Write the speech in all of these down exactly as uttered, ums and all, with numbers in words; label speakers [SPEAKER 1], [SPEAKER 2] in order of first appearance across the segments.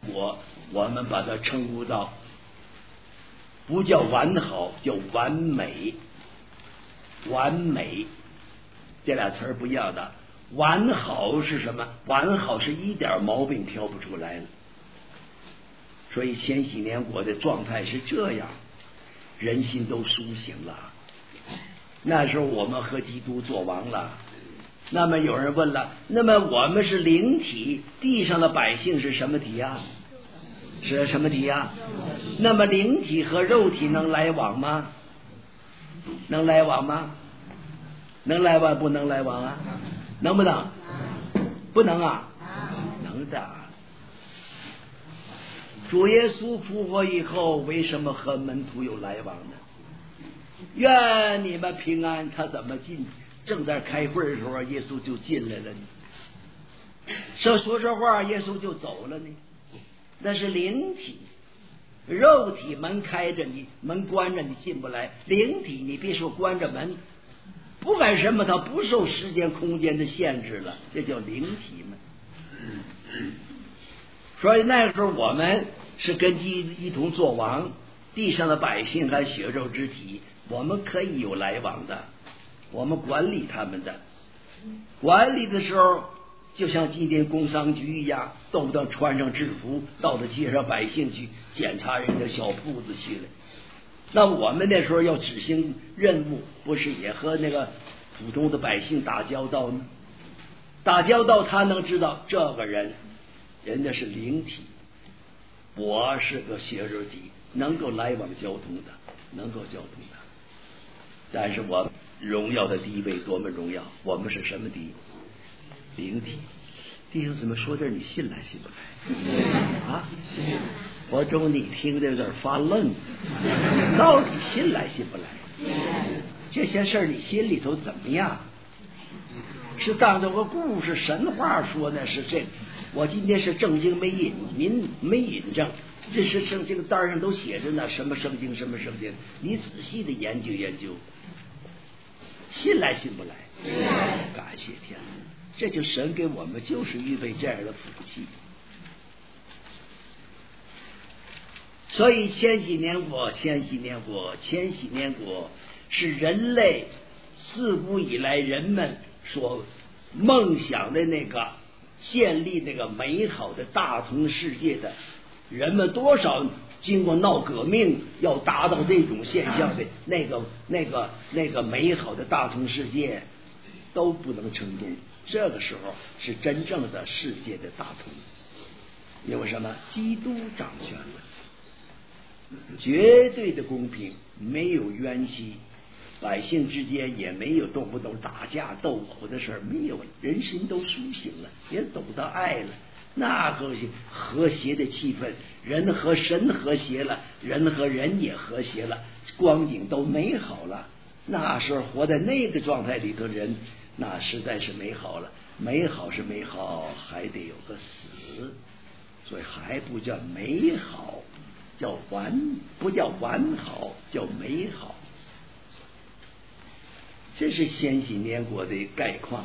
[SPEAKER 1] 国，我们把它称呼到不叫完好，叫完美。完美这俩词儿不一样的。完好是什么？完好是一点毛病挑不出来了。所以千禧年国的状态是这样，人心都苏醒了。那时候我们和基督作王了。那么有人问了，那么我们是灵体，地上的百姓是什么体啊？是什么体啊？那么灵体和肉体能来往吗？能来往吗？能来往不能来往啊？能不能？不能啊？能的。主耶稣复活以后，为什么和门徒有来往呢？愿你们平安。他怎么进？正在开会的时候，耶稣就进来了呢。说说说话，耶稣就走了呢。那是灵体，肉体门开着，你门关着，你进不来。灵体，你别说关着门，不管什么，它不受时间空间的限制了，这叫灵体嘛。所以那时候我们是跟基督一同作王，地上的百姓和血肉之体，我们可以有来往的，我们管理他们的。管理的时候就像今天工商局一样，动不动穿上制服到了街上百姓去检查人家小铺子去了。那我们那时候要执行任务，不是也和那个普通的百姓打交道吗？打交道他能知道这个人人家是灵体，我是个血肉体，能够来往交通的，能够交通的。但是我荣耀的地位多么荣耀，我们是什么体？灵体。弟兄姊妹说这你信来信不来啊？我中你听着有点发愣，到底信来信不来？这些事儿你心里头怎么样？是当做个故事神话说呢？是这我今天是正经没引民没引证，这是圣经单上都写着呢，什么圣经什么圣经，你仔细的研究研究，信来信不来？感谢天，这就神给我们就是预备这样的福气。所以千禧年国，千禧年国，千禧年国是人类自古以来人们所梦想的那个建立那个美好的大同世界的，人们多少经过闹革命要达到这种现象的那个那个那个美好的大同世界都不能成功。这个时候是真正的世界的大同，因为什么？基督掌权了，绝对的公平，没有冤屈，百姓之间也没有动不动打架斗殴的事儿，没有，人心都苏醒了，也懂得爱了，那和谐和谐的气氛，人和神和谐了，人和人也和谐了，光景都美好了。那时候活在那个状态里头人，那实在是美好了。美好是美好，还得有个死，所以还不叫美好，叫完，不叫完好，叫美好。这是千禧年国的概况。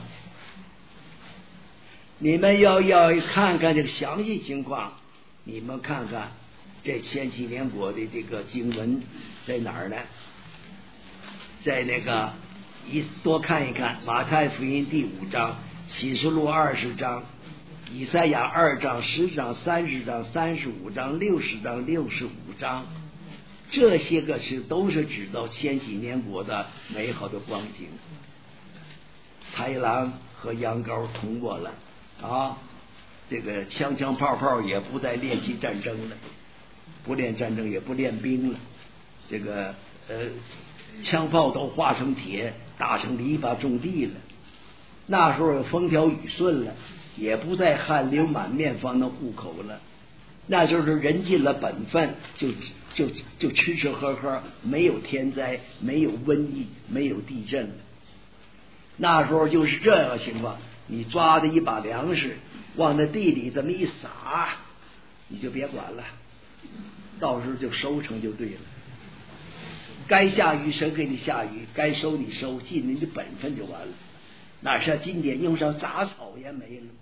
[SPEAKER 1] 你们要要看看这个详细情况，你们看看这千禧年国的这个经文在哪儿呢？在那个一多看一看马太福音第五章，启示录二十章，以赛亚二章、十章、三十章、三十五章、六十章、六十五章，这些个是都是指到千禧年国的美好的光景。豺狼和羊羔通过了啊，这个枪枪炮炮也不再练习战争了，不练战争也不练兵了，这个呃枪炮都化成铁，打成篱笆种地了。那时候风调雨顺了，也不再汗流满面方能糊口了。那就是人尽了本分，就就就吃吃喝喝，没有天灾，没有瘟疫，没有地震了。那时候就是这样的情况，你抓的一把粮食往那地里这么一撒，你就别管了，到时候就收成就对了。该下雨神给你下雨，该收你收，尽你的本分就完了。哪像今天用上杂草也没了，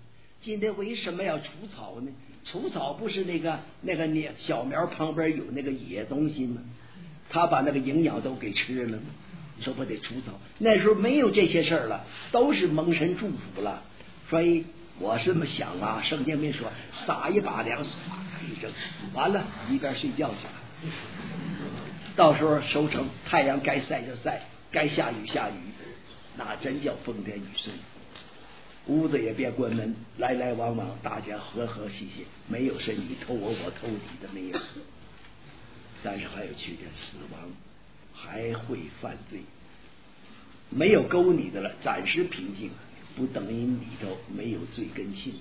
[SPEAKER 1] 今天为什么要除草呢？除草不是那个那个那小苗旁边有那个野东西吗？他把那个营养都给吃了，说不得除草。那时候没有这些事儿了，都是蒙神祝福了。所以我是这么想啊，圣经没说撒一把粮食，一扔，完了一边睡觉去了。到时候收成，太阳该晒就晒，该下雨下雨，那真叫风调雨顺。屋子也别关门，来来往往，大家和和气气，没有谁你偷我我偷你的，没有。但是还有缺点，死亡还会犯罪，没有勾你的了，暂时平静，不等于里头没有罪根性，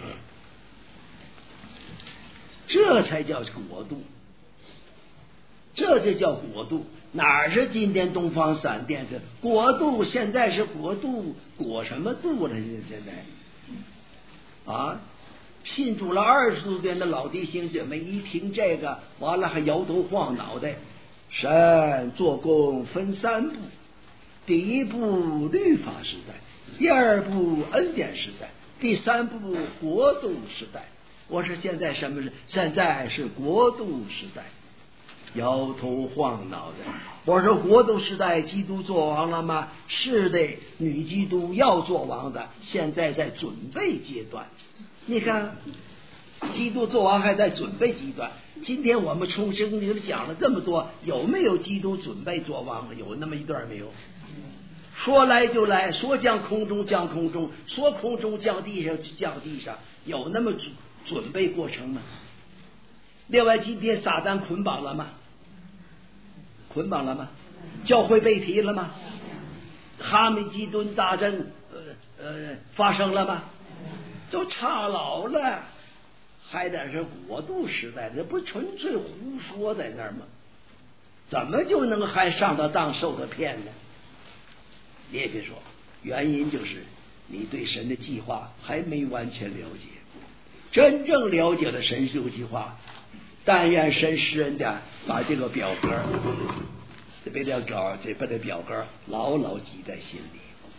[SPEAKER 1] 这才叫国度，这就叫国度。哪是今天东方闪电是国度？现在是国度，国什么度了？现在啊，信主了二十多年的老弟兄姐妹一听这个，完了还摇头晃脑的。神做工分三步，第一步律法时代，第二步恩典时代，第三步国度时代。我说现在什么是？现在是国度时代。摇头晃脑的，我说国度时代基督做王了吗？是的，女基督要做王的，现在在准备阶段。你看基督做王还在准备阶段。今天我们从圣经里讲了这么多，有没有基督准备做王？有那么一段没有？说来就来，说降空中降空中，说空中降地上降地上，有那么准准备过程吗？另外今天撒旦捆绑了吗？捆绑了吗？教会被提了吗？哈米基顿大战呃呃发生了吗？都差老了，还得是国度时代，这不纯粹胡说在那儿吗？怎么就能还上得当受得骗呢？你也别说，原因就是你对神的计划还没完全了解。真正了解了神救计划，但愿神施恩的把这个表格，这把这稿，这把这表格牢牢记在心里。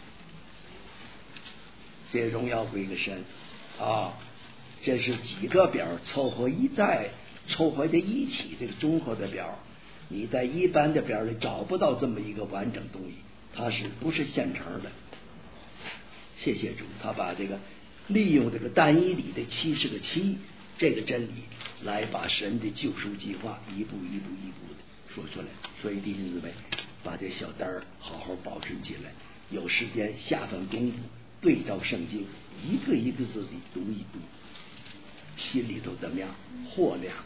[SPEAKER 1] 这荣耀归个神啊！这是几个表凑合一在凑合在一起，这个综合的表，你在一般的表里找不到这么一个完整东西，它是不是现成的？谢谢主，他把这个利用这个单一里的七十个七这个真理，来把神的救赎计划一步一步一步的说出来。所以弟兄姊妹，把这小单儿好好保存起来，有时间下份功夫，对照圣经，一个一个字己读一读，心里头怎么样豁亮？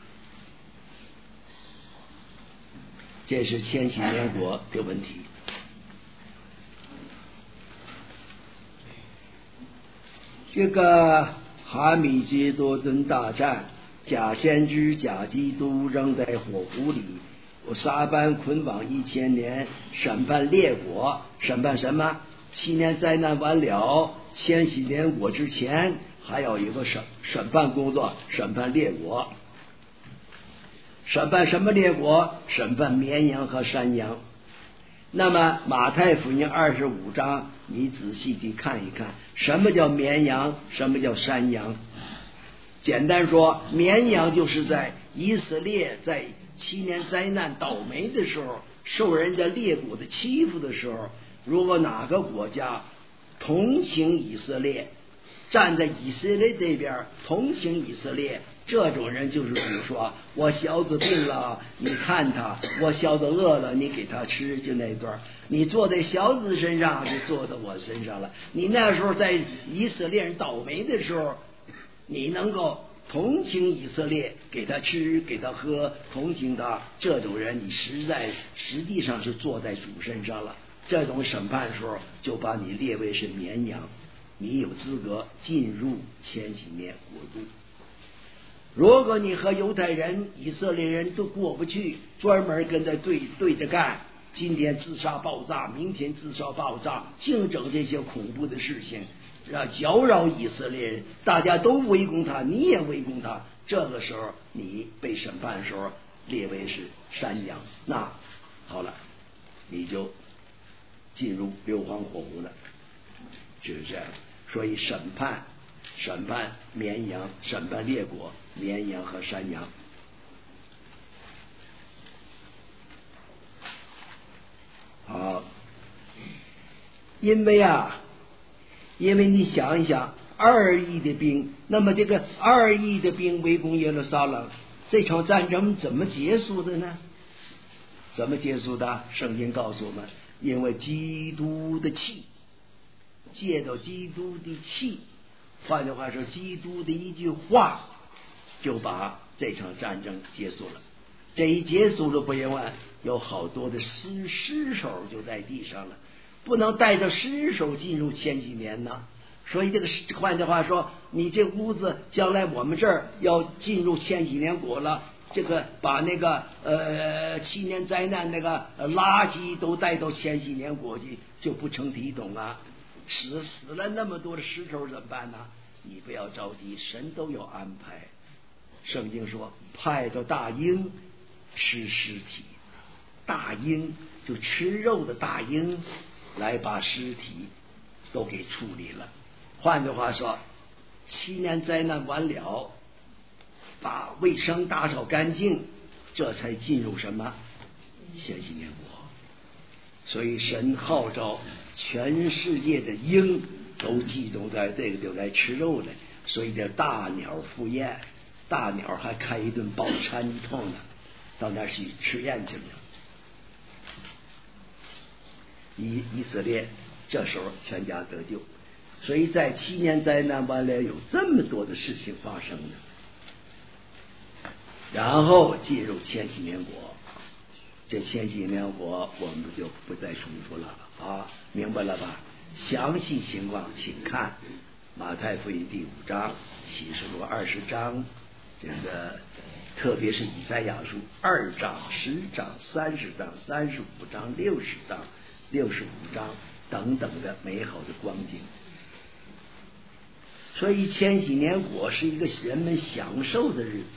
[SPEAKER 1] 这是千禧年国的问题。这个哈米基多顿大战，假先知假基督扔在火湖里，撒般捆绑一千年，审判列国，审判什么？七年灾难完了，千禧年国之前还有一个审审判工作，审判列国。审判什么列国？审判绵羊和山羊。那么马太福音二十五章，你仔细地看一看，什么叫绵羊，什么叫山羊？简单说，绵羊就是在以色列在七年灾难倒霉的时候，受人家列国的欺负的时候，如果哪个国家同情以色列，站在以色列这边同情以色列，这种人就是比如说，我小子病了，你看他；我小子饿了，你给他吃，就那段。你坐在小子身上，就坐在我身上了。你那时候在以色列人倒霉的时候，你能够同情以色列，给他吃，给他喝，同情他，这种人你实在实际上是坐在主身上了。这种审判的时候，就把你列为是绵羊，你有资格进入千禧年国度。如果你和犹太人、以色列人都过不去，专门跟他对对着干，今天自杀爆炸，明天自杀爆炸，净整这些恐怖的事情，让搅扰以色列人，大家都围攻他，你也围攻他。这个时候你被审判的时候列为是山羊，那好了，你就进入硫磺火湖了，就是这样。所以审判审判绵羊，审判列国，绵羊和山羊。好，因为啊，因为你想一想，二亿的兵，那么这个二亿的兵围攻耶路撒冷，这场战争怎么结束的呢？怎么结束的？圣经告诉我们，因为基督的气，借着基督的气，换句话说，基督的一句话，就把这场战争结束了。这一结束了，不因为有好多的尸尸首就在地上了，不能带着尸首进入千禧年呢。所以这个换句话说，你这屋子将来我们这儿要进入千禧年国了，这个把那个呃七年灾难那个垃圾都带到千禧年国去，就不成体统啊！死死了那么多的尸首怎么办呢？你不要着急，神都有安排。圣经说，派到大鹰吃尸体，大鹰就吃肉的大鹰来把尸体都给处理了。换句话说，七年灾难完了，把卫生打扫干净，这才进入什么千禧年国。所以神号召全世界的鹰都集中在这个地方来吃肉的，所以叫大鸟赴宴，大鸟还开一顿饱餐一通呢，到那儿去吃宴去了。以以色列这时候全家得救，所以在七年灾难完了有这么多的事情发生的，然后进入千禧年国。这千禧年国我们就不再重复了啊，明白了吧？详细情况请看马太福音第五章、启示录二十章，这个特别是以赛亚书二章、十章、三十章、三十五章、六十章、六十五章等等的美好的光景。所以千禧年国是一个人们享受的日子。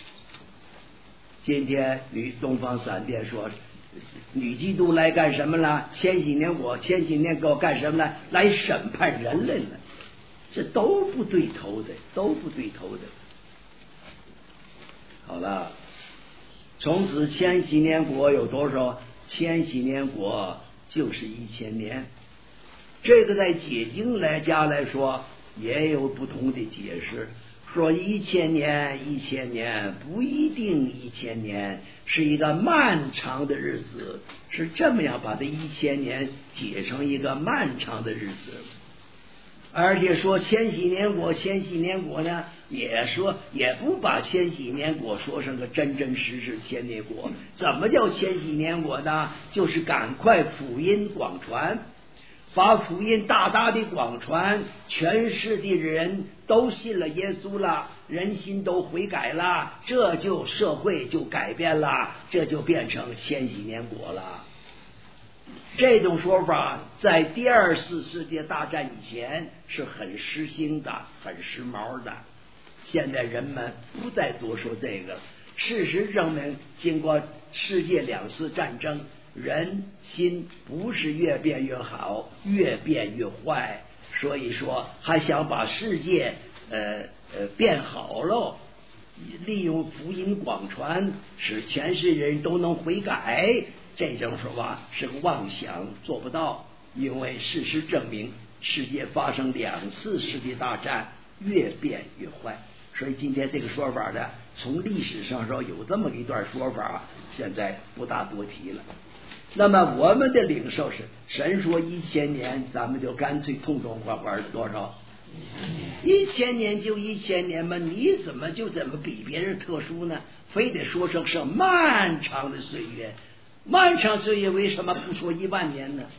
[SPEAKER 1] 今天女东方闪电说，女基督来干什么了？千禧年国，千禧年国干什么了？来审判人类了。这都不对头的，都不对头的。好了，从此千禧年国有多少？千禧年国就是一千年。这个在解经来家来说也有不同的解释，说一千年一千年不一定一千年，是一个漫长的日子，是这么样把这一千年解成一个漫长的日子。而且说千禧年国，千禧年国呢，也说也不把千禧年国说成个真真实实千年国。怎么叫千禧年国呢？就是赶快福音广传，把福音大大的广传，全世界的人都信了耶稣了，人心都悔改了，这就社会就改变了，这就变成千禧年国了。这种说法在第二次世界大战以前是很时兴的，很时髦的。现在人们不再多说这个。事实证明，经过世界两次战争，人心不是越变越好，越变越坏。所以说，还想把世界呃呃变好喽，利用福音广传，使全世界人都能悔改。这种说法是个妄想，做不到。因为事实证明，世界发生两次世界大战，越变越坏。所以今天这个说法呢，从历史上说有这么一段说法，现在不大多提了。那么我们的领受是，神说一千年，咱们就干脆痛痛快快多少？一千年就一千年嘛，你怎么就怎么比别人特殊呢？非得说成是漫长的岁月。漫长岁月为什么不说一万年呢？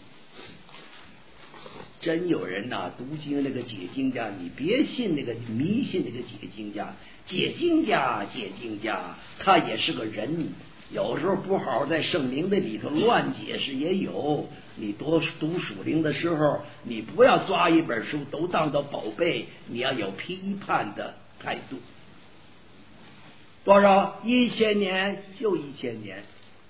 [SPEAKER 1] 真有人呐、啊，读经那个解经家，你别信那个迷信那个解经家，解经家解经家他也是个人，有时候不好好在圣灵的里头乱解释也有。你多读属灵的时候，你不要抓一本书都当做宝贝，你要有批判的态度。多少？一千年就一千年。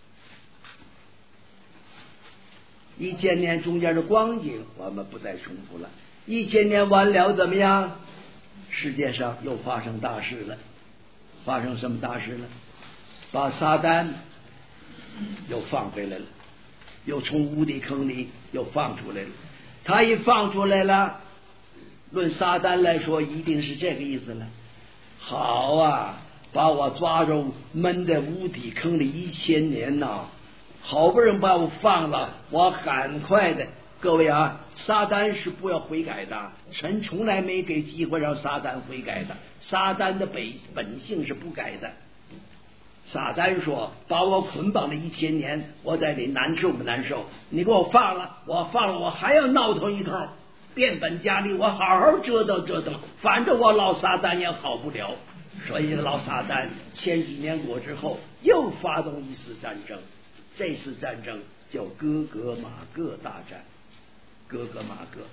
[SPEAKER 1] 一千年中间的光景我们不再重复了。一千年完了怎么样？ 世界上又发生大事了。发生什么大事了？把撒旦又放回来了，又从无底坑里又放出来了。他一放出来了，论撒旦来说一定是这个意思了。好啊，把我抓住闷在无底坑里一千年呐，好不容易把我放了，我赶快的。各位啊，撒旦是不要悔改的，神从来没给机会让撒旦悔改的，撒旦的本本性是不改的。撒旦说把我捆绑了一千年，我在里难受不难受？你给我放了，我放了，我还要闹腾一通，变本加厉，我好好折腾折腾，反正我老撒旦也好不了。所以这个老撒旦千禧年过之后又发动一次战争，这次战争叫哥格马各大战。哥格马各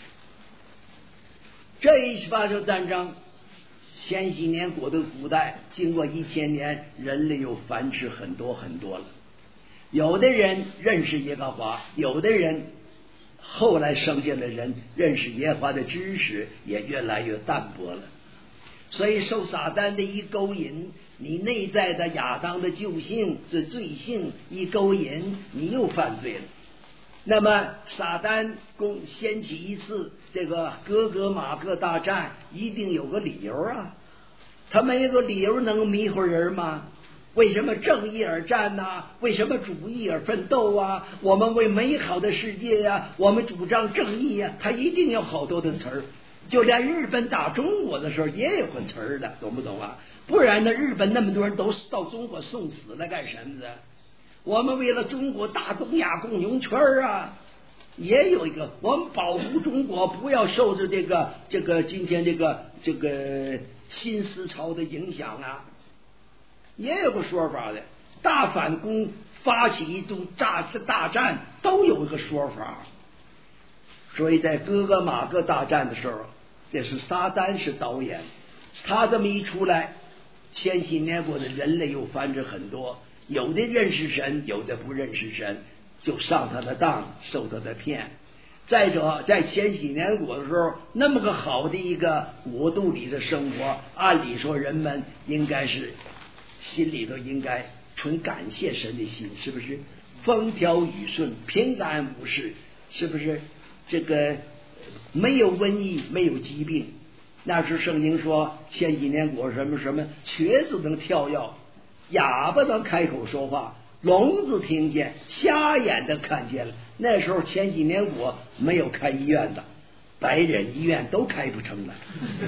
[SPEAKER 1] 这一次发生战争，千禧年过的古代，经过一千年，人类又繁殖很多很多了。有的人认识耶和华，有的人后来生下的人认识耶和华的知识也越来越淡薄了。所以受撒旦的一勾引，你内在的亚当的旧性这罪性一勾引，你又犯罪了。那么撒旦攻掀起一次这个哥格马各大战，一定有个理由啊，他没有个理由能迷惑人吗？为什么正义而战呢、啊？为什么主义而奋斗啊？我们为美好的世界呀、啊，我们主张正义呀、啊，他一定有好多的词儿。就连日本打中国的时候也有个词儿的，懂不懂啊？不然呢，日本那么多人都到中国送死了干什么的？我们为了中国大东亚共荣圈啊，也有一个，我们保护中国，不要受着这个这个今天这个这个新思潮的影响啊，也有个说法的。大反攻发起一种大大战，都有一个说法。所以在哥格马各大战的时候，这是撒旦是导演，他这么一出来，千禧年过的人类又繁殖很多。有的认识神，有的不认识神，就上他的当，受他的骗。再者，在千禧年国的时候，那么个好的一个国度里的生活，按理说人们应该是心里头应该存感谢神的心，是不是？风调雨顺，平安无事，是不是？这个没有瘟疫，没有疾病。那时圣经说，千禧年国什么什么，瘸子能跳跃，哑巴能开口说话，聋子听见，瞎眼的看见了。那时候前几年我没有开医院的，白人医院都开不成了。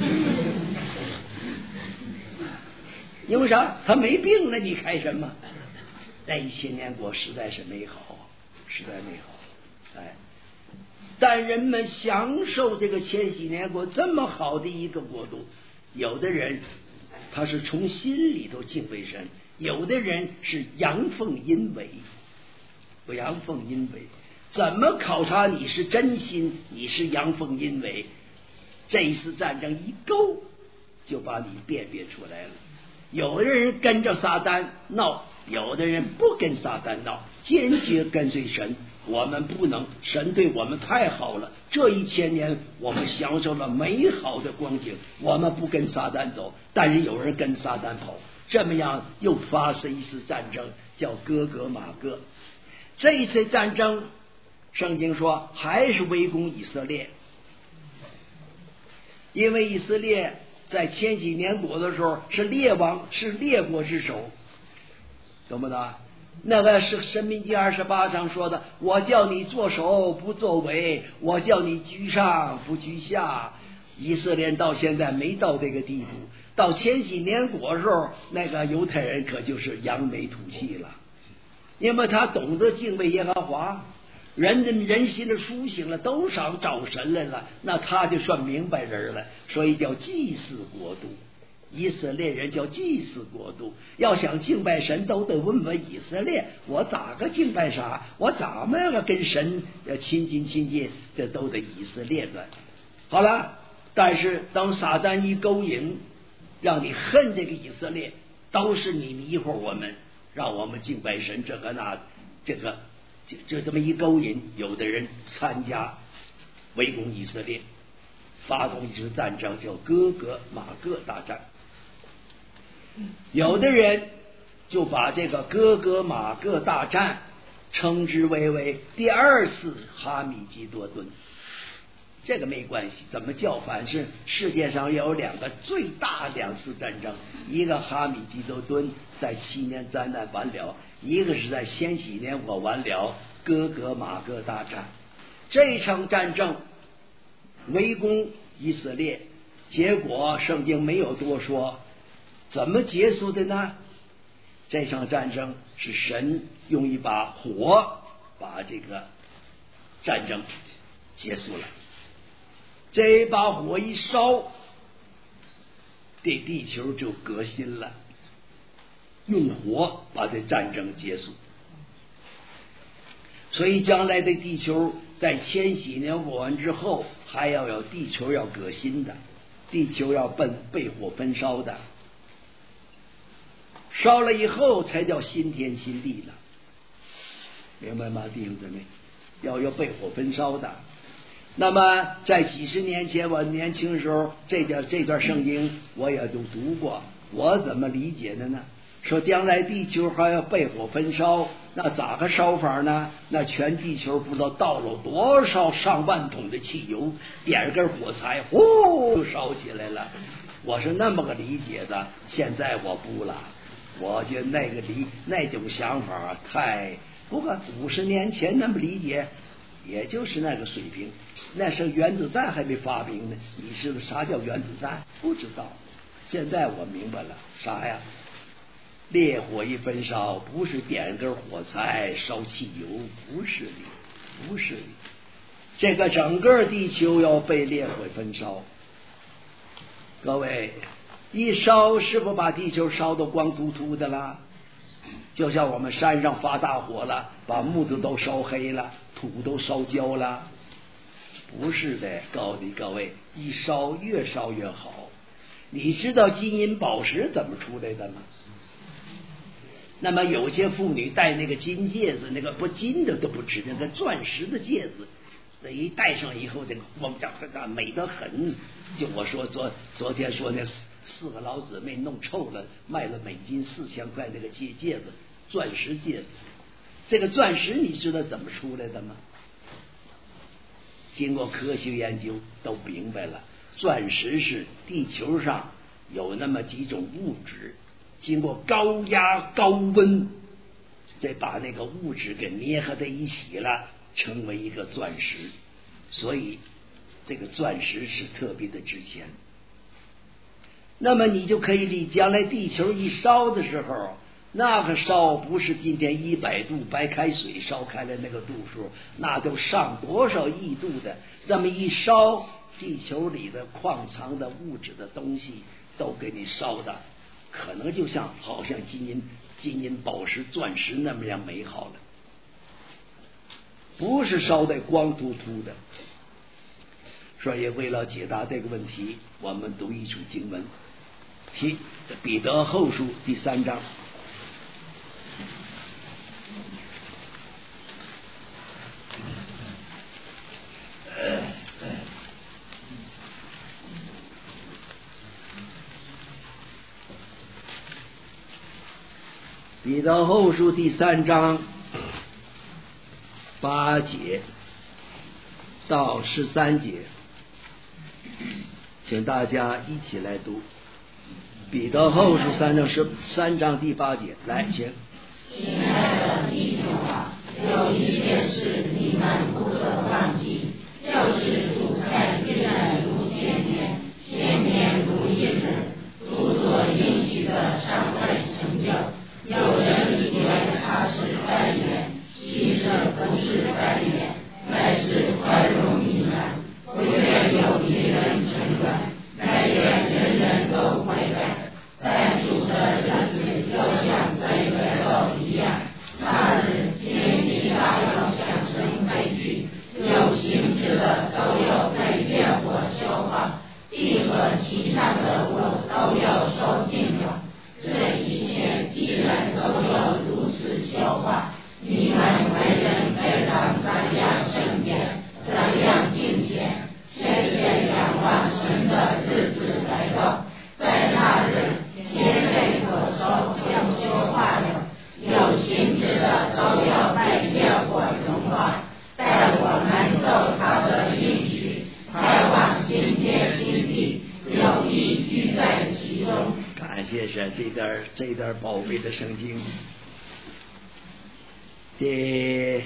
[SPEAKER 1] 因为啥？他没病了，你开什么？那一千年国实在是美好，实在美好。哎，但人们享受这个千禧年国这么好的一个国度，有的人他是从心里头敬畏神，有的人是阳奉阴违，不阳奉阴违。怎么考察你是真心，你是阳奉阴违？这一次战争一勾，就把你辨别出来了。有的人跟着撒旦闹，有的人不跟撒旦闹，坚决跟随神。我们不能，神对我们太好了，这一千年我们享受了美好的光景，我们不跟撒旦走，但是有人跟撒旦跑，这么样又发生一次战争，叫哥格马各。这一次战争，圣经说还是围攻以色列，因为以色列在千禧年国的时候是列王，是列国之首，懂不懂？那个是申命记二十八章说的，我叫你作首不作尾，我叫你居上不居下。以色列到现在没到这个地步，到千禧年国时候，那个犹太人可就是扬眉吐气了，因为他懂得敬畏耶和华，人的人心的苏醒了，都想找神来了，那他就算明白人了，所以叫祭祀国度。以色列人叫祭祀国度，要想敬拜神，都得问问以色列，我咋个敬拜啥？我怎么样跟神亲近亲近？这都得以色列的。好了，但是当撒旦一勾引，让你恨这个以色列，都是你迷惑我们，让我们敬拜神，这个那这个就就这么一勾引，有的人参加围攻以色列。 发动一次战争，叫哥格马各大战。有的人就把这个哥格马各大战称之为为第二次哈米吉多顿。这个没关系，怎么叫？反正世界上有两个最大两次战争，一个哈米吉多顿在七年灾难完了，一个是在千禧年我完了哥格马各大战。这场战争围攻以色列，结果圣经没有多说。怎么结束的呢？这场战争是神用一把火把这个战争结束了。这把火一烧，这地球就革新了，用火把这战争结束。所以将来的地球在千禧年过完之后，还要有地球要革新的，地球要奔被火焚烧的，烧了以后才叫新天新地呢，明白吗？弟兄姊妹，要有被火焚烧的。那么在几十年前我年轻的时候，这段这段圣经我也都读过，我怎么理解的呢？说将来地球还要被火焚烧，那咋个烧法呢？那全地球不知道倒了多少上万桶的汽油，点根火柴，呼就烧起来了。我是那么个理解的，现在我不了。我觉得那个理那种想法太，不过五十年前那么理解，也就是那个水平。那时候原子弹还没发明呢，你知道啥叫原子弹？不知道。现在我明白了，啥呀？烈火一焚烧，不是点根火柴烧汽油，不是的，不是的。这个整个地球要被烈火焚烧。各位，一烧是不是把地球烧得光秃秃的啦？就像我们山上发大火了，把木头都烧黑了，土都烧焦了。不是的，告诉各位，一烧越烧越好。你知道金银宝石怎么出来的吗？那么有些妇女戴那个金戒指，那个不金的都不值，那个钻石的戒指，那一戴上以后，这个光长很美得很。就我说昨昨天说那四个老姊妹弄臭了，卖了美金四千块那个戒戒指，钻石戒指。这个钻石你知道怎么出来的吗？经过科学研究都明白了，钻石是地球上有那么几种物质，经过高压高温，再把那个物质给捏合在一起了，成为一个钻石。所以这个钻石是特别的值钱。那么你就可以理，将来地球一烧的时候，那个烧不是今天一百度白开水烧开了那个度数，那都上多少亿度的。这么一烧，地球里的矿藏的物质的东西都给你烧的，可能就像好像金银金银宝石钻石那么样美好了，不是烧得光秃秃的。所以为了解答这个问题，我们读一处经文，提彼得后书第三章。彼得后书第三章八节到十三节，请大家一起来读。彼得后书三章十三章第八节，来，请。
[SPEAKER 2] 亲爱的弟兄啊，有一件事你们不可忘记，就是主在日来如千年，千年如一日，主所应许的尚未成就。有人以为他是官员，其实不是官员，乃是宽容你们，不愿有别人沉沦，乃愿人人都悔改。但主的日子就像这个肉一样，那日天地大要响声悲剧，有形质的都要被烈火消化，地和其上的物都要烧尽了。这一
[SPEAKER 1] 是这段这段宝贝的圣经，第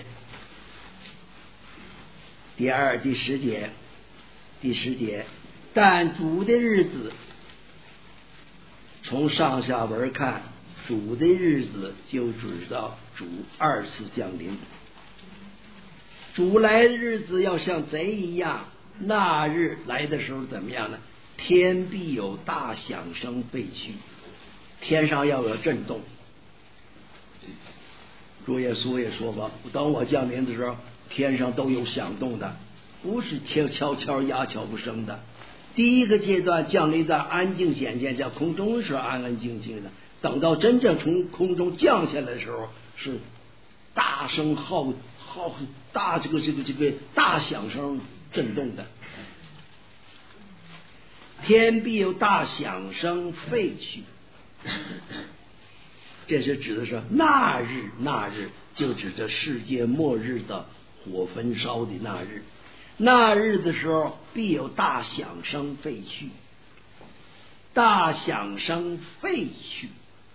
[SPEAKER 1] 第二第十节，第十节，但主的日子，从上下文看，主的日子就知道主二次降临。主来的日子要像贼一样，那日来的时候怎么样呢？天必有大响声废去，天上要有震动。主耶稣也说过，当我降临的时候，天上都有响动的，不是悄悄悄鸦悄无声的。第一个阶段降临在安静显现，在空中是安安静静的，等到真正从空中降下来的时候，是大声浩浩大这个这个这个大响声震动的。天必有大响声废去，这是指的是那日，那日就指着世界末日的火焚烧的那日。那日的时候必有大响声废去，大响声废去。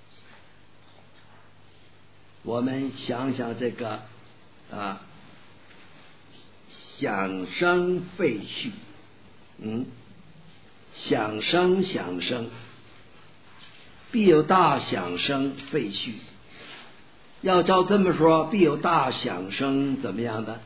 [SPEAKER 1] 我们想想这个啊，响声废去，嗯。响声响声，必有大响声废去。要照这么说，必有大响声怎么样的？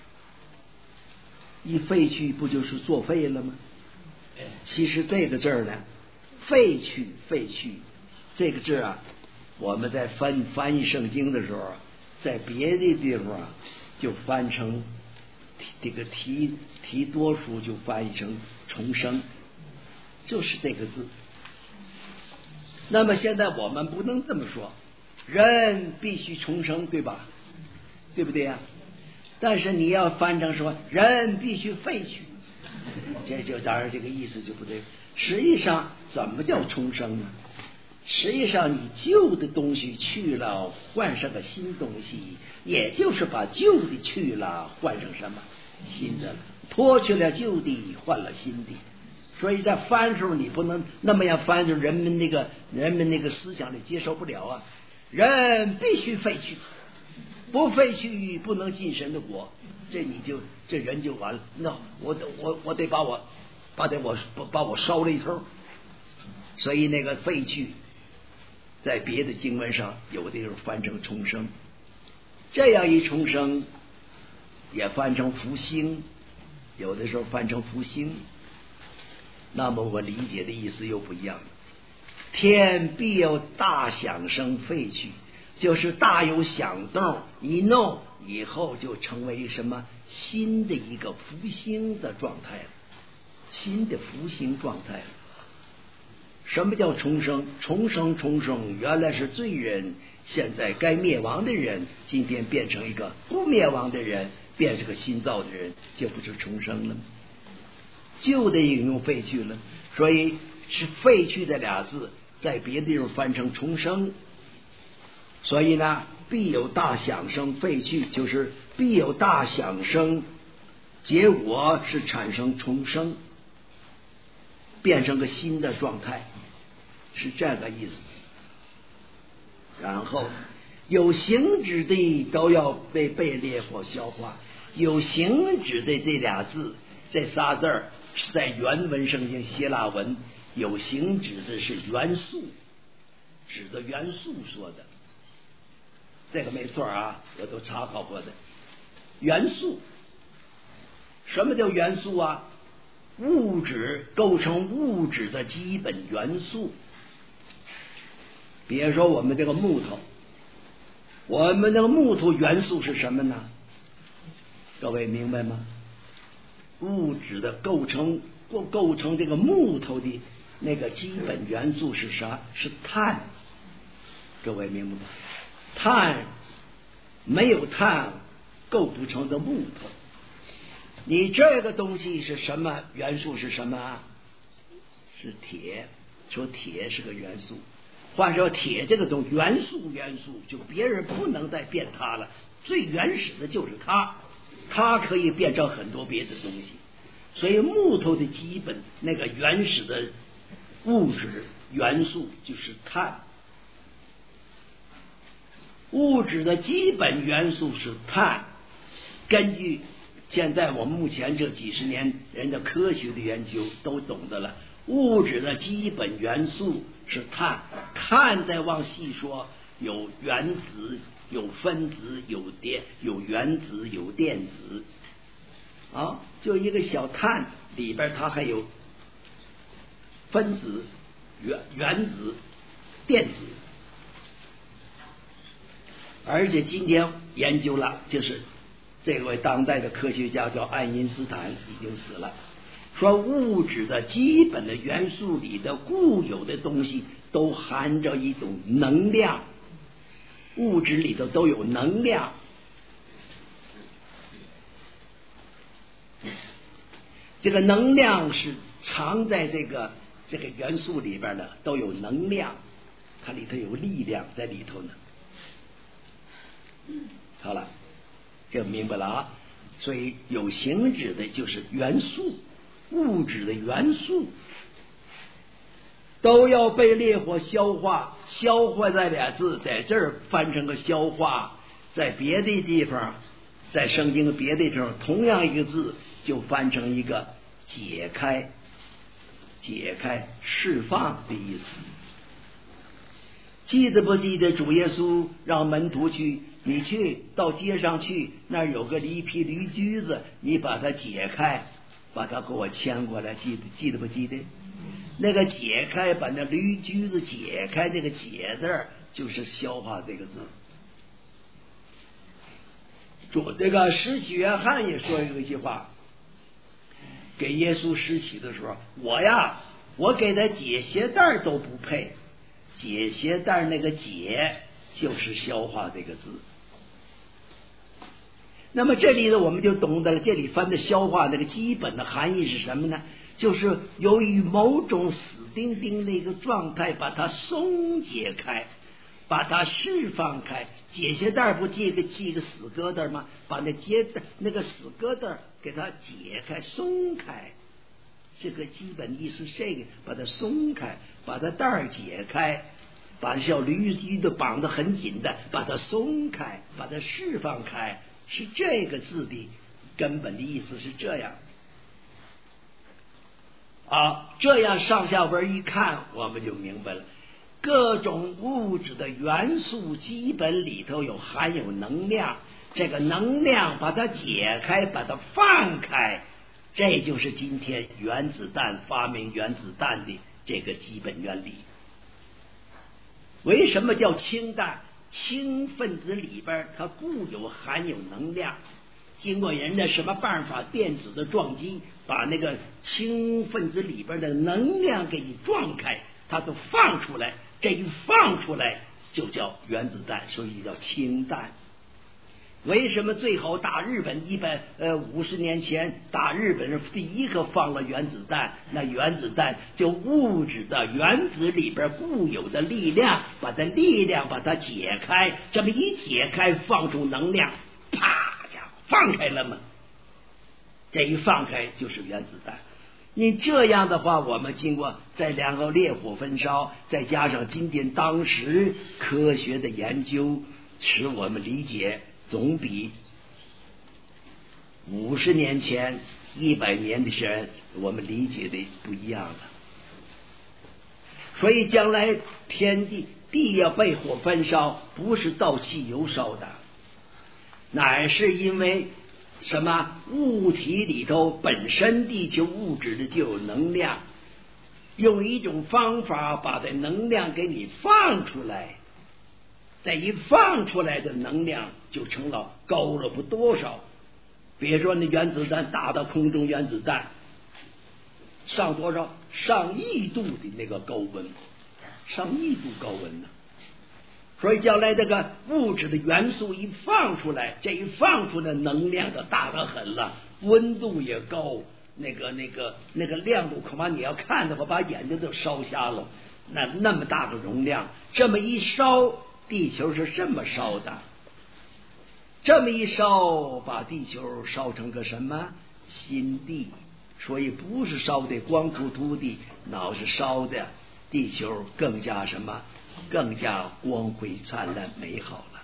[SPEAKER 1] 一废去不就是作废了吗？其实这个字儿呢，废去废去这个字啊，我们在翻翻译圣经的时候，在别的地方啊就翻成这个提提多数就翻译成重生。就是这个字。那么现在我们不能这么说，人必须重生，对吧？对不对呀？但是你要翻成说人必须废去，这就当然这个意思就不对。实际上怎么叫重生呢？实际上你旧的东西去了，换上个新东西，也就是把旧的去了，换上什么新的，脱去了旧的，换了新的。所以在翻的时候，你不能那么样翻，就人们那个人们那个思想里接受不了啊。人必须废去，不废去不能进神的国，这你就这人就完了。那我得我我得把我把得我把我烧了一通。所以那个废去，在别的经文上有的时候翻成重生，这样一重生也翻成复兴，有的时候翻成复兴。那么我理解的意思又不一样了。天必有大响声废去，就是大有响动，一弄以后就成为什么新的一个复兴的状态了，新的复兴状态了。什么叫重生？重生重生，原来是罪人，现在该灭亡的人，今天变成一个不灭亡的人，变成个新造的人，这不是重生了吗？旧的引用废去了，所以是废去的俩字在别的地方翻成重生。所以呢，必有大响声废去，就是必有大响声，结果是产生重生，变成个新的状态，是这个意思。然后有形质的都要被被列或消化。有形质的这俩字，这仨字儿是在原文圣经希腊文，有形指的是元素，指的元素说的，这个没错啊，我都查考过的。元素，什么叫元素啊？物质构成物质的基本元素。比如说我们这个木头，我们这个木头元素是什么呢？各位明白吗？物质的构成构构成这个木头的那个基本元素是啥？是碳。各位明白吗？碳没有碳构不成的木头。你这个东西是什么元素？是什么？是铁。说铁是个元素，换说铁这个种元素元素就别人不能再变它了，最原始的就是它，它可以变成很多别的东西。所以木头的基本那个原始的物质元素就是碳。物质的基本元素是碳，根据现在我们目前这几十年人的科学的研究都懂得了，物质的基本元素是碳，碳再往细说，有原子、有分子、有电、有原子、有电子啊，就一个小碳里边它还有分子、原原子、电子。而且今天研究了，就是这位当代的科学家叫爱因斯坦，已经死了，说物质的基本的元素里的固有的东西都含着一种能量，物质里头都有能量。这个能量是藏在这个这个元素里边的，都有能量，它里头有力量在里头呢。好了，这明白了啊。所以有形质的就是元素，物质的元素都要被烈火消化。消化这俩字在这儿翻成个消化，在别的地方，在圣经的别的地方同样一个字就翻成一个解开，解开释放的意思。记得不记得主耶稣让门徒去，你去到街上去，那儿有个一匹驴驹子，你把它解开，把它给我牵过来，记得记得不记得？那个解开，把那驴驹子解开，这个解字就是消化这个字。主这个施洗约翰也说有一句话，给耶稣施洗的时候，我呀，我给他解鞋带都不配。解鞋带那个解就是消化这个字。那么这里呢，我们就懂得了，这里翻的消化那个基本的含义是什么呢？就是由于某种死钉钉的一个状态，把它松解开，把它释放开。解鞋带不系个系个死疙瘩吗？把那结那个死疙瘩给它解开松开，这个基本意思是这个，把它松开，把它带儿解开，把小驴驹的绑得很紧的把它松开，把它释放开，是这个字的根本的意思是这样啊。这样上下文一看，我们就明白了，各种物质的元素基本里头有含有能量，这个能量把它解开，把它放开，这就是今天原子弹发明原子弹的这个基本原理。为什么叫氢弹？氢分子里边它固有含有能量，经过人的什么办法，电子的撞击，把那个氢分子里边的能量给你撞开，它都放出来，这一放出来就叫原子弹，所以叫氢弹。为什么最后打日本一百呃五十年前打日本是第一个放了原子弹？那原子弹就物质的原子里边固有的力量，把它力量把它解开，这么一解开，放出能量，啪家伙放开了嘛，这一放开就是原子弹。你这样的话，我们经过在两个烈火焚烧，再加上今天当时科学的研究，使我们理解总比五十年前、一百年的前我们理解的不一样了。所以将来天地地要被火焚烧，不是倒汽油烧的，乃是因为什么？物体里头本身地球物质的就有能量，用一种方法把这能量给你放出来，再一放出来的能量就成了高了不多少。比如说那原子弹打到空中，原子弹上多少？上亿度的那个高温，上亿度高温呢。所以将来这个物质的元素一放出来，这一放出来能量就大得很了，温度也高，那个那个那个亮度恐怕你要看的话把眼睛都烧瞎了。那那么大的容量，这么一烧，地球是这么烧的，这么一烧把地球烧成个什么新地。所以不是烧的光秃秃的，脑是烧的地球更加什么？更加光辉灿烂美好了。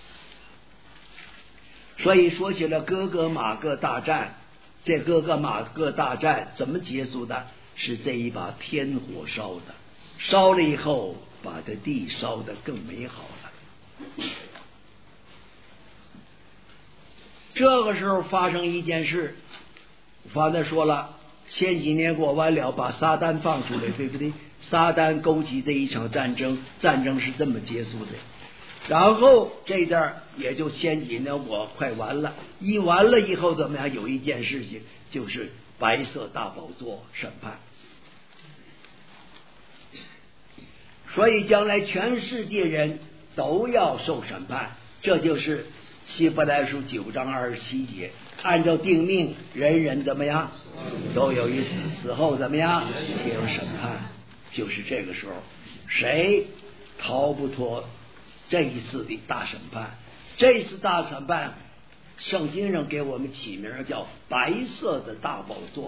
[SPEAKER 1] 所以说起了哥哥马各大战，这哥哥马各大战怎么结束的？是这一把天火烧的，烧了以后把这地烧得更美好了。这个时候发生一件事，刚才说了，前几年过完了，把撒旦放出来，对不对？撒旦勾起这一场战争，战争是这么结束的。然后这阵儿也就前几年我快完了，一完了以后怎么样？有一件事情就是白色大宝座审判，所以将来全世界人都要受审判。这就是希伯来书九章二十七节，按照定命，人人怎么样都有一死，死后怎么样且有审判。就是这个时候，谁逃不脱这一次的大审判？这一次大审判，圣经上给我们起名叫白色的大宝座。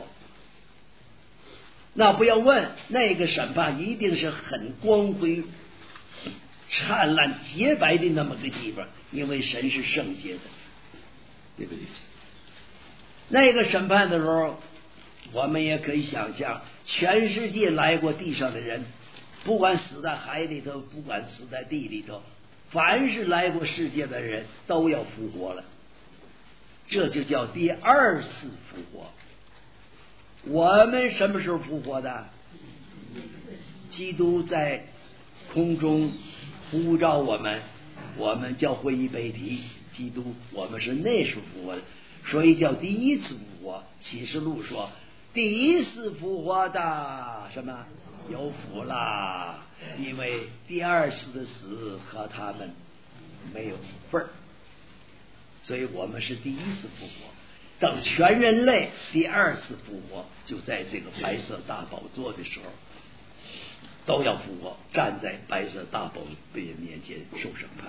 [SPEAKER 1] 那不要问，那个审判一定是很光辉灿烂洁白的那么个地方，因为神是圣洁的，对不对？那个审判的时候，我们也可以想象，全世界来过地上的人，不管死在海里头，不管死在地里头，凡是来过世界的人都要复活了，这就叫第二次复活。我们什么时候复活的？基督在空中呼召我们，我们教会一被提基督，我们是那时候复活的，所以叫第一次复活。启示录说，第一次复活的什么有福啦，因为第二次的死和他们没有份儿，所以我们是第一次复活。等全人类第二次复活，就在这个白色大宝座的时候，都要复活，站在白色大宝座面前受审判。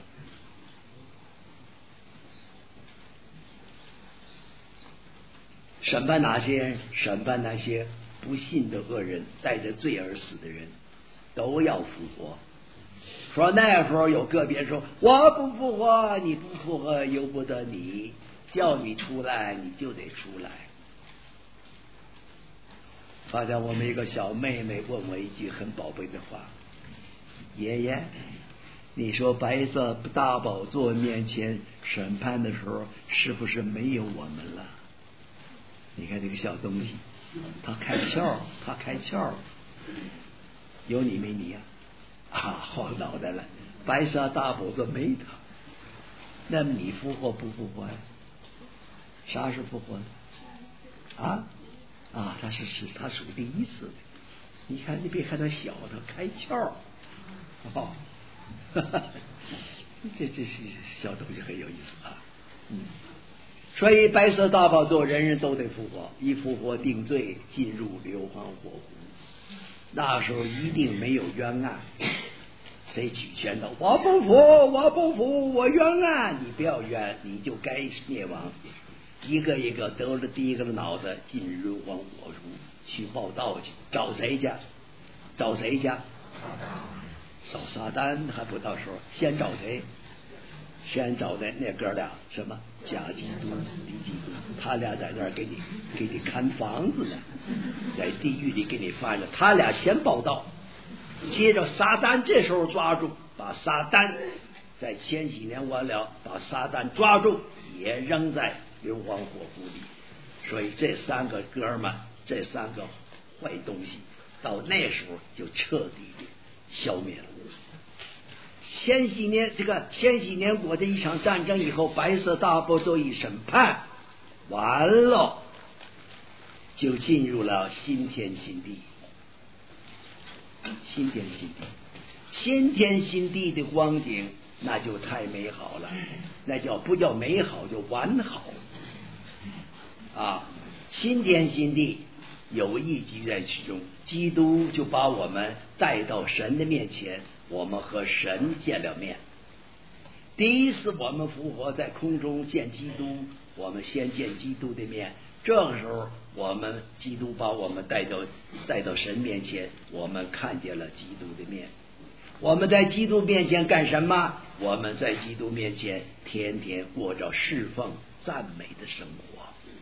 [SPEAKER 1] 审判哪些？审判那些不信的恶人，带着罪而死的人，都要复活。说那时候有个别说，我不复活，你不复活由不得你，叫你出来你就得出来。发现我们一个小妹妹问我一句很宝贝的话，爷爷，你说白色大宝座面前审判的时候，是不是没有我们了？你看这个小东西，他开窍，他开窍，有你没你呀、啊？啊，晃脑袋了，白色大宝座没他，那么你复活不复活呀？啥是复活的？啊啊，他是是他属第一次的。你看，你别看他小，他开窍，哦，哈哈，这这是小东西很有意思啊，嗯。所以白色大宝座人人都得复活，一复活定罪，进入硫磺火湖。那时候一定没有冤案，谁举拳头，我不服，我不服，我冤案，你不要冤，你就该灭亡。一个一个得了第一个的脑袋，进入硫磺火湖去报道去，找谁去？找谁去？找撒旦还不到时候，先找谁？先找的那哥俩，什么假基督、敌基督，他俩在那儿给你给你看房子呢，在地狱里给你放着，他俩先报道，接着撒旦这时候抓住，把撒旦在千禧年完了，把撒旦抓住，也扔在硫磺火湖里。所以这三个哥们，这三个坏东西，到那时候就彻底的消灭了。千禧年这个千禧年过的一场战争以后，白色大宝座一审判完了，就进入了新天新地。新天新地，新天新地的光景，那就太美好了，那叫不叫美好，就完好啊！新天新地有意居在其中，基督就把我们带到神的面前，我们和神见了面。第一次我们复活在空中见基督，我们先见基督的面， 这个时候我们基督把我们带到带到神面前，我们看见了基督的面。我们在基督面前干什么？我们在基督面前天天过着侍奉赞美的生活。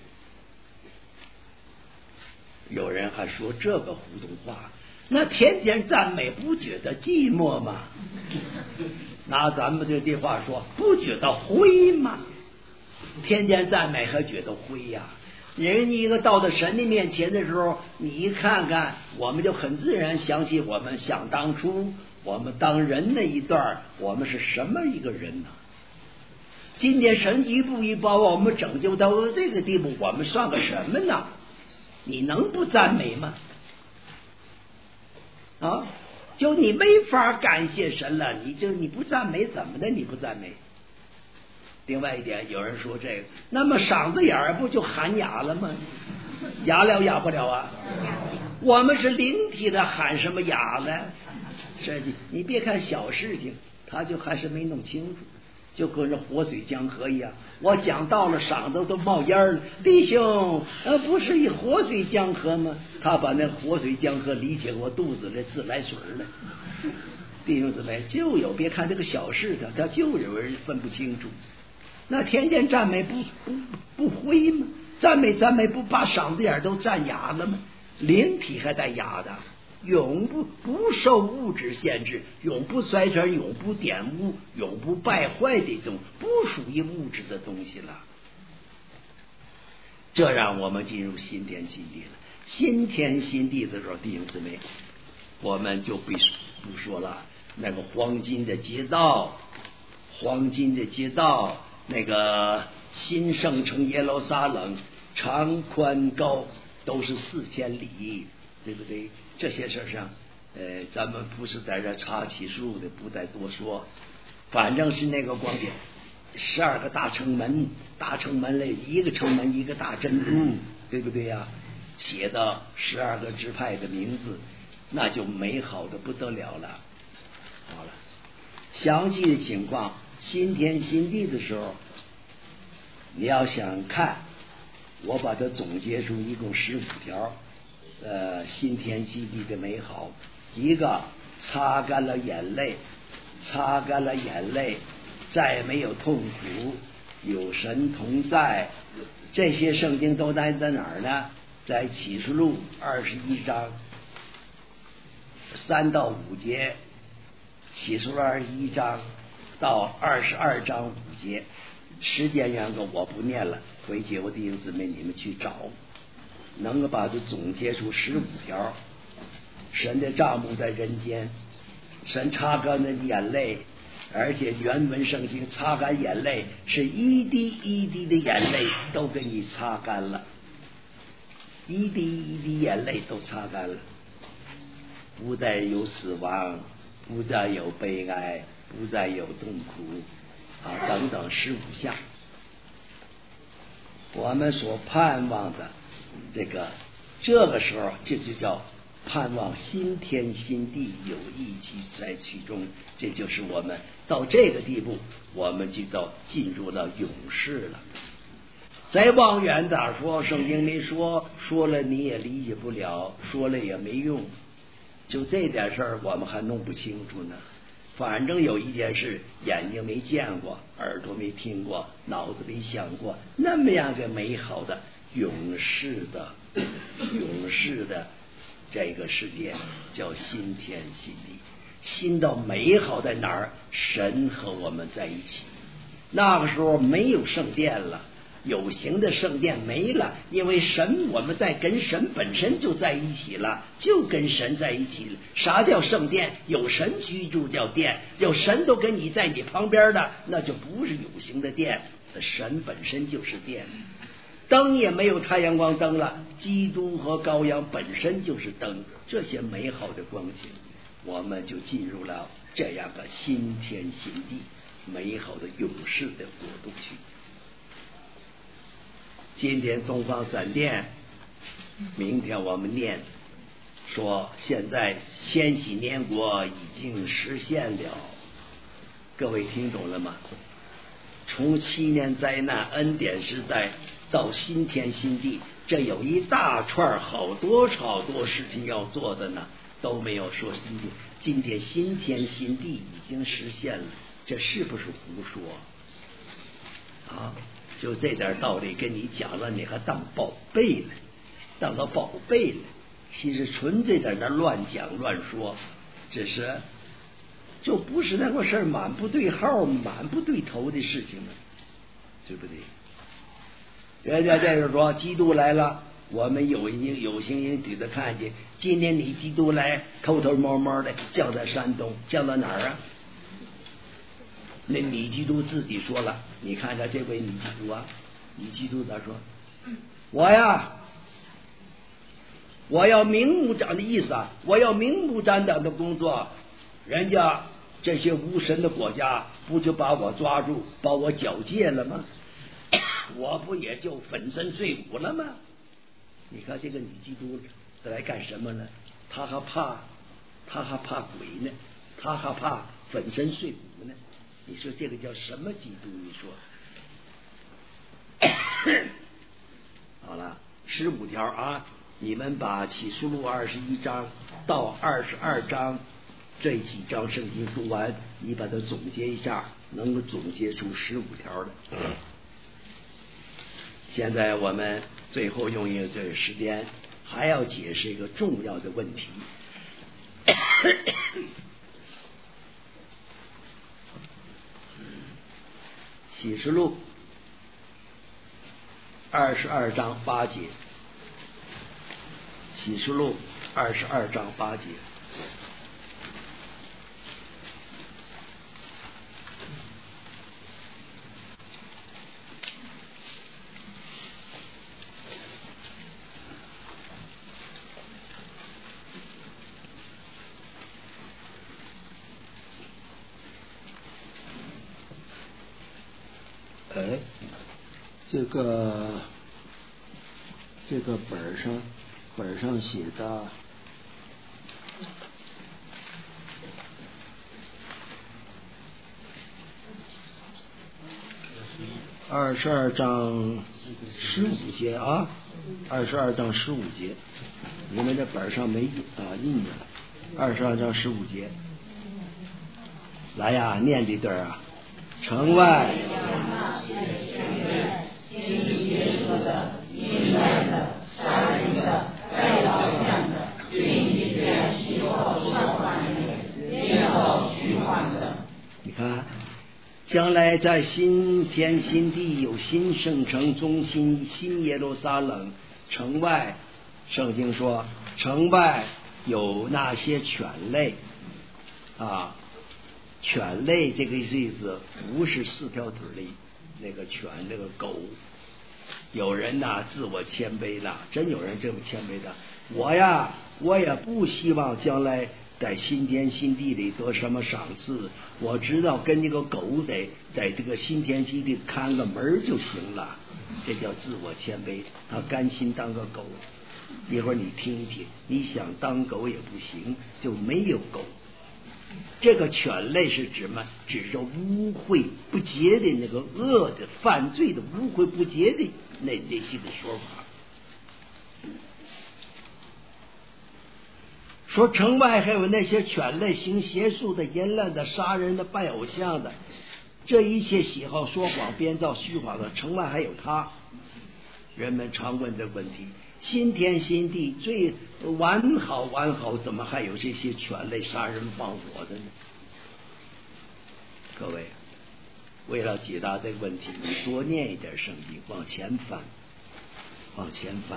[SPEAKER 1] 有人还说这个胡同话，那天天赞美不觉得寂寞吗？拿咱们这句话说，不觉得灰吗？天天赞美还觉得灰呀、啊？人家一个到了神的面前的时候，你一看看，我们就很自然想起我们想当初我们当人那一段，我们是什么一个人呢？今天神一步一步把我们拯救到这个地步，我们算个什么呢？你能不赞美吗？啊，就你没法感谢神了，你就你不赞美怎么的？你不赞美。另外一点，有人说这个，那么嗓子眼儿不就喊哑了吗？哑了哑不了啊？我们是灵体的，喊什么哑呢？是你你别看小事情，他就还是没弄清楚，就跟着活水江河一样。我讲到了，嗓子都冒烟了，弟兄，呃，不是一活水江河吗？他把那活水江河理解我肚子里自来水了。弟兄姊妹，就有别看这个小事的，他就有人分不清楚。那天天赞美不不不灰吗？赞美赞美不把嗓子眼都赞哑了吗？灵体还带哑的，永不不受物质限制，永不衰残，永不玷污，永不败坏的这种不属于物质的东西了。这让我们进入新天新地了。新天新地的时候，弟兄姊妹，我们就不不说了，那个黄金的街道，黄金的街道。那个新圣城耶路撒冷长宽高都是四千里，对不对？这些事上，呃，咱们不是在这插起数的，不再多说。反正是那个光点，十二个大城门，大城门里一个城门一个大珍珠，对不对呀、啊？写的十二个支派的名字，那就美好的不得了了。好了，详细的情况。新天新地的时候，你要想看，我把它总结出一共十五条，呃，新天新地的美好。一个，擦干了眼泪，擦干了眼泪，再没有痛苦，有神同在。这些圣经都在在哪儿呢？在启示录二十一章三到五节，启示录二十一章。到二十二章五节，时间原则我不念了，回去我弟兄姊妹你们去找，能够把它总结出十五条。神的帐幕在人间，神擦干的眼泪，而且原文圣经擦干眼泪是一滴一滴的眼泪都给你擦干了，一滴一滴眼泪都擦干了，不再有死亡，不再有悲哀，不再有痛苦啊，等等十五项，我们所盼望的这个，这个时候这就叫盼望新天新地有一起在其中，这就是我们到这个地步，我们就到进入了永世了。再往远咋说？圣经没说，说了你也理解不了，说了也没用。就这点事儿，我们还弄不清楚呢。反正有一件事，眼睛没见过，耳朵没听过，脑子没想过，那么样个美好的永世的永世的这个世界，叫新天新地。新到美好在哪儿？神和我们在一起。那个时候没有圣殿了，有形的圣殿没了，因为神我们在跟神本身就在一起了，就跟神在一起了。啥叫圣殿？有神居住叫殿，有神都跟你在你旁边的，那就不是有形的殿，神本身就是殿。灯也没有太阳光灯了，基督和羔羊本身就是灯，这些美好的光景，我们就进入了这样的新天新地，美好的永世的国度去。今天东方闪电，明天我们念说现在千禧年国已经实现了，各位听懂了吗？从七年灾难恩典时代到新天新地，这有一大串好多好多事情要做的呢，都没有说新天。今天新天新地已经实现了，这是不是胡说啊？就这点道理跟你讲了，你还当宝贝了，当个宝贝了。其实纯粹在那乱讲乱说，只是就不是那个事儿，满不对号满不对头的事情了，对不对？人家在这说基督来了，我们有有有形人对着看见。今天你基督来，偷偷摸摸的降在山东，降到哪儿啊？那你基督自己说了，你看看这位你基督啊，你基督咋说？我呀，我要明目张的意思啊，我要明目张胆的工作，人家这些无神的国家不就把我抓住，把我缴械了吗？我不也就粉身碎骨了吗？你看这个女基督来干什么呢？他还怕，他还怕鬼呢，他还怕粉身碎骨呢。你说这个叫什么基督？你说好了，十五条啊，你们把启示录二十一章到二十二章这几章圣经读完，你把它总结一下，能够总结出十五条的。现在我们最后用一个这个时间，还要解释一个重要的问题。启示录二十二章八节，启示录二十二章八节。
[SPEAKER 3] 哎，这个这个本上本上写的二十二章十五节啊，二十二章十五节，你们这本上没啊印的，二十二章十五节，来呀，念这段啊，城外。你看，将来在新天新地有新圣城中心新耶路撒冷城外，圣经说城外有那些犬类啊，犬类这个意思不是四条腿的那个犬，那个狗。有人呐、啊、自我谦卑的，真有人这么谦卑的。我呀，我也不希望将来在新天新地里得什么赏赐，我知道跟那个狗仔在这个新天新地看个门就行了，这叫自我谦卑，他甘心当个狗。一会儿你听一听，你想当狗也不行，就没有狗。这个犬类是指么？指着污秽不洁的那个恶的犯罪的污秽不洁的那那些个说法。说城外还有那些犬类行邪术的、淫乱的、杀人的、拜偶像的，这一切喜好说谎、编造虚谎的，城外还有他。人们常问这个问题：新天新地最完好完好，怎么还有这些犬类杀人放火的呢？各位，为了解答这个问题，你多念一点圣经，往前翻，往前翻。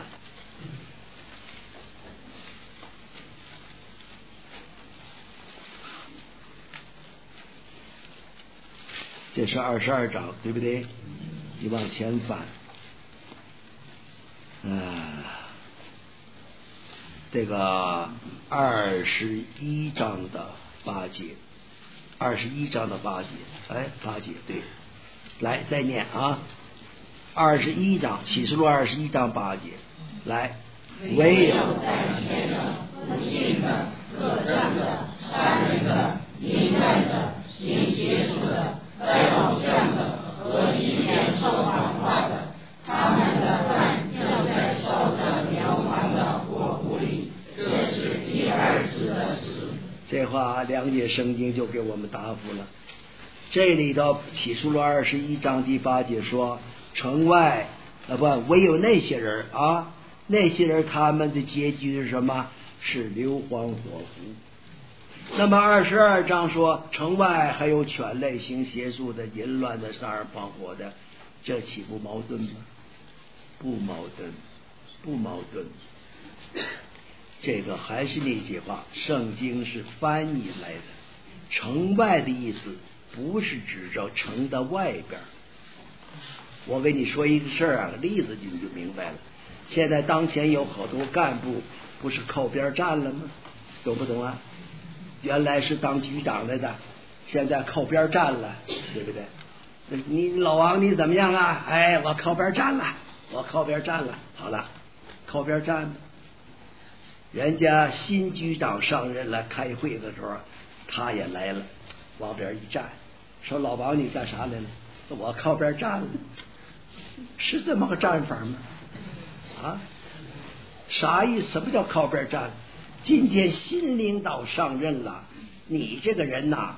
[SPEAKER 3] 这是二十二章，对不对？你往前翻。嗯，这个二十一章的八节，二十一章的八节，哎，八节对，来再念啊，二十一章启示录二十一章八节，来，唯有
[SPEAKER 2] 在前的、不信的、恶战的、杀人的、淫乱的、行邪术的、拜偶像的和以前说谎话的，他们的
[SPEAKER 3] 两节圣经就给我们答复了。这里头启示录二十一章第八节说，城外啊不，唯有那些人啊，那些人他们的结局是什么？是硫磺火湖。那么二十二章说，城外还有犬类行邪术的、淫乱的、杀人放火的，这岂不矛盾吗？不矛盾，不矛盾。这个还是那句话，圣经是翻译来的。城外的意思不是指着城的外边。我跟你说一个事儿啊，例子你就明白了。现在当前有好多干部不是靠边站了吗？懂不懂啊？原来是当局长来的，现在靠边站了，对不对？你老王你怎么样啊？哎，我靠边站了，我靠边站了。好了，靠边站了。人家新局长上任了，开会的时候他也来了，往边一站，说老王你干啥来了？我靠边站了。是这么个站法吗？啊，啥意思？什么叫靠边站？今天新领导上任了，你这个人呐，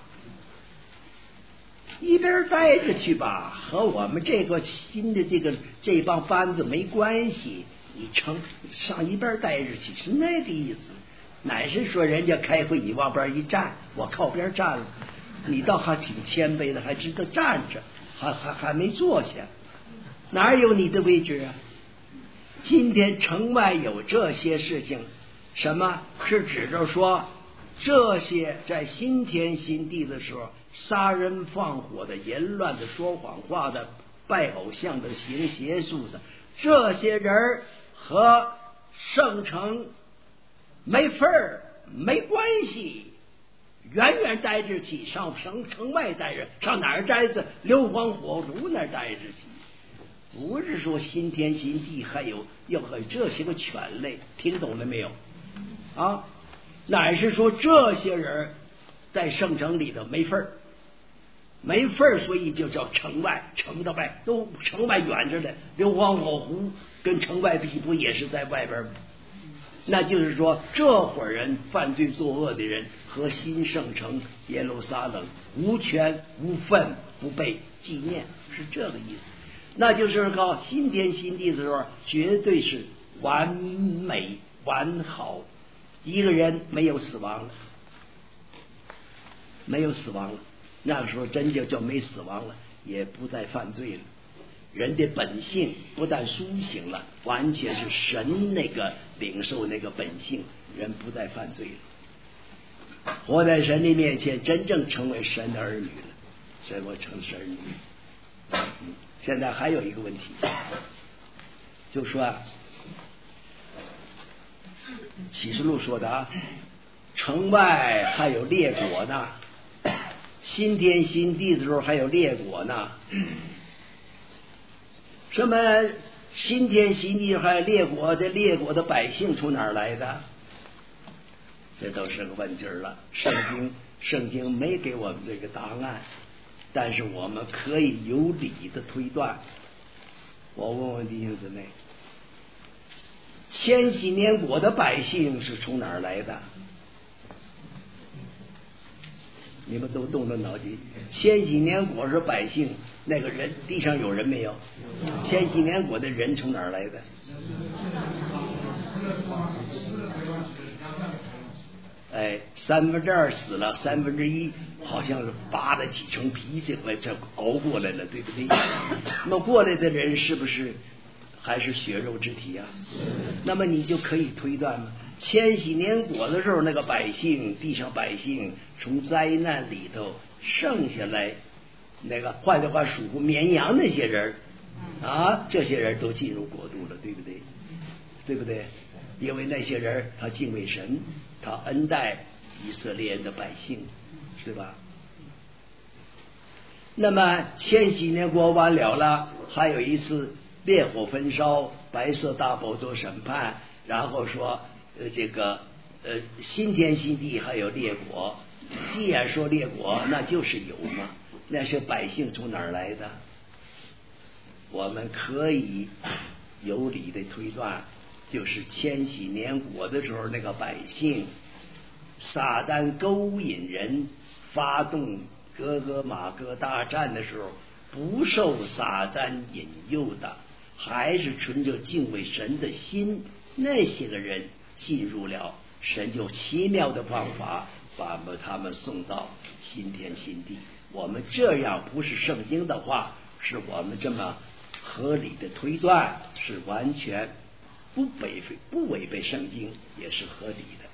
[SPEAKER 3] 一边待着去吧，和我们这个新的这个这帮班子没关系。你成上一边待着去，是那个意思。乃是说人家开会你往边一站，我靠边站了，你倒还挺谦卑的，还知道站着，还还还没坐下，哪有你的位置啊？今天城外有这些事情，什么是指着说这些在新天新地的时候杀人放火的、淫乱的、说谎话的、拜偶像的、行邪术的，这些人和圣城没份儿没关系，远远待着去，上城城外待着，上哪儿待着？硫磺火炉那儿待着去。不是说新天新地还有要和这些个犬类，听懂了没有啊？乃是说这些人在圣城里头没份儿，没份儿，所以就叫城外，城的外都城外远着的，硫磺火湖跟城外比不也是在外边吗？那就是说这伙人犯罪作恶的人和新圣城耶路撒冷无权无分不被纪念，是这个意思。那就是靠新天新地的时候绝对是完美完好，一个人没有死亡了，没有死亡了，那个时候真就叫没死亡了，也不再犯罪了。人的本性不但苏醒了，完全是神那个领受那个本性，人不再犯罪了，活在神的面前，真正成为神的儿女了，所以我成神儿女。嗯，现在还有一个问题，就说啊，启示录说的啊，城外还有列国呢，新天新地的时候还有列国呢。什么新天新地还有列国的列国的百姓从哪儿来的？这都是个问题了。圣经圣经没给我们这个答案，但是我们可以有理的推断。我问问弟兄姊妹，千禧年国的百姓是从哪儿来的？你们都动动脑筋。千禧年国是百姓，那个人地上有人没有？千禧年国的人从哪儿来的？哎，三分之二死了，三分之一好像是扒了几层皮，这回这熬过来了，对不对？那么过来的人是不是还是血肉之体啊？那么你就可以推断了，千禧年国的时候，那个百姓，地上百姓从灾难里头剩下来，那个换句话属绵羊那些人啊，这些人都进入国度了，对不对？对不对？因为那些人他敬畏神，他恩待以色列人的百姓，是吧？那么千禧年国完了了，还有一次烈火焚烧，白色大宝座审判，然后说呃这个呃新天新地还有列国。既然说列国，那就是有嘛，那些百姓从哪儿来的？我们可以有理的推断，就是千禧年国的时候那个百姓撒旦勾引人发动哥哥马哥大战的时候，不受撒旦引诱的，还是存着敬畏神的心，那些个人进入了，神就奇妙的方法把他们送到新天新地。我们这样不是圣经的话，是我们这么合理的推断，是完全不违背不违背圣经，也是合理的。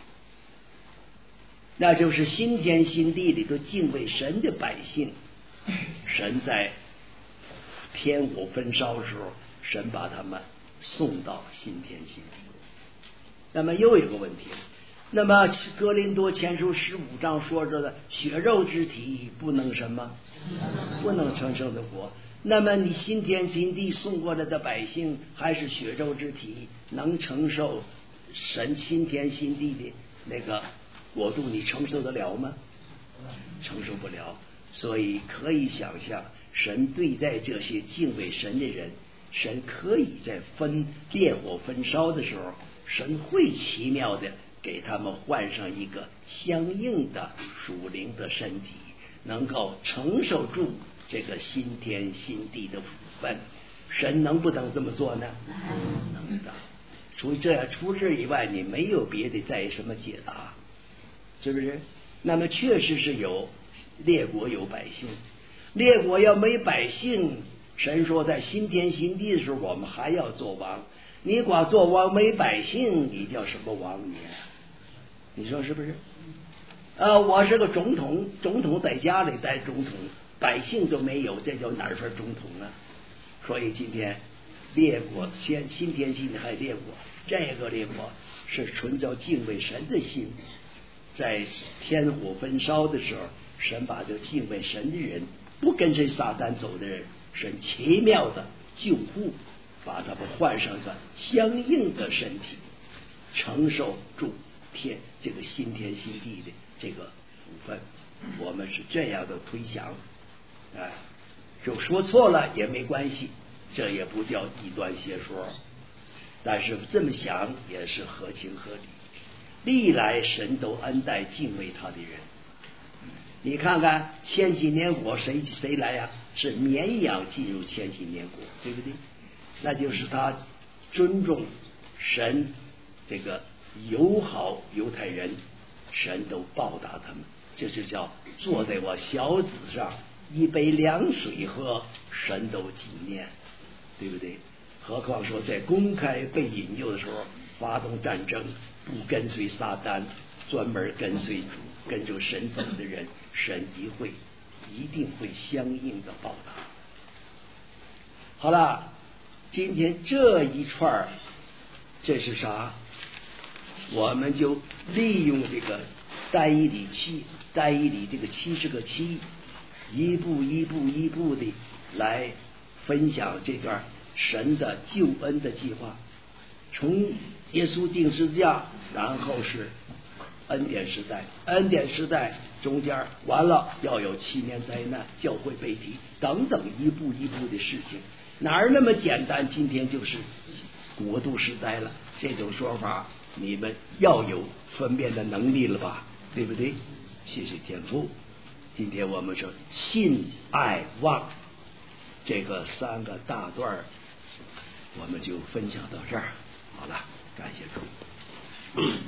[SPEAKER 3] 那就是新天新地里头敬畏神的百姓，神在天火焚烧的时候，神把他们送到新天新地。那么又有个问题，那么哥林多前书十五章说着的血肉之体不能什么，不能承受的国。那么你新天新地送过来的百姓，还是血肉之体，能承受神新天新地的那个国度，你承受得了吗？承受不了。所以可以想象，神对待这些敬畏神的人，神可以在分烈火焚烧的时候，神会奇妙的给他们换上一个相应的属灵的身体，能够承受住这个新天新地的福分。神能不能这么做呢？能的。除这除这以外，你没有别的再什么解答，是不是？那么确实是有列国有百姓，列国要没百姓，神说在新天新地的时候，我们还要做王。你光做王没百姓，你叫什么王你？你说是不是？呃，我是个总统，总统在家里当总统，百姓都没有，这叫哪份总统啊？所以今天列国先新天新地还列国，这个列国是存着敬畏神的心，在天火焚烧的时候，神把这敬畏神的人，不跟随撒旦走的人，神奇妙的救护，把他们换上个相应的身体，承受住天这个新天新地的这个福分。我们是这样的推想，哎，就说错了也没关系，这也不叫异端邪说，但是这么想也是合情合理。历来神都恩待敬畏他的人。你看看千禧年国谁谁来呀、啊？是绵羊进入千禧年国，对不对？那就是他尊重神，这个友好犹太人，神都报答他们。这就叫坐在我小子上一杯凉水喝，神都纪念，对不对？何况说在公开被引诱的时候发动战争，不跟随撒旦，专门跟随主，跟着神走的人，神一会一定会相应的报答。好了，今天这一串这是啥？我们就利用这个单一理七单一理这个七十个七，一步一步一步的来分享这段神的救恩的计划。从耶稣钉十字架，然后是恩典时代，恩典时代中间完了要有七年灾难，教会被提等等一步一步的事情，哪儿那么简单？今天就是国度时代了，这种说法你们要有分辨的能力了吧，对不对？谢谢天父。今天我们说信爱望这个三个大段，我们就分享到这儿。好了，感谢各位。